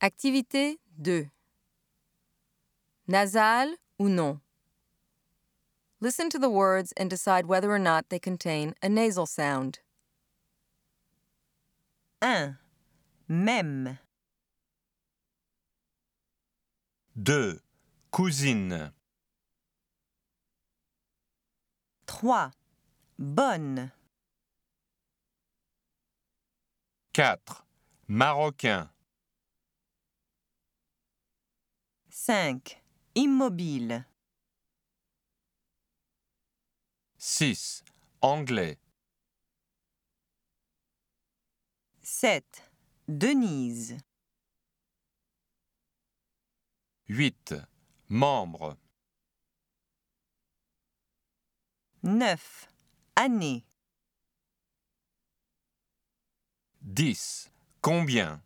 Activité 2. Nasal ou non? Listen to the words and decide whether or not they contain a nasal sound. 1. Même. 2. Cousine. 3. Bonne. 4. Marocain. 5. Immobile. 6. Anglais. 7. Denise. 8. Membre. 9. Année. 10. Combien?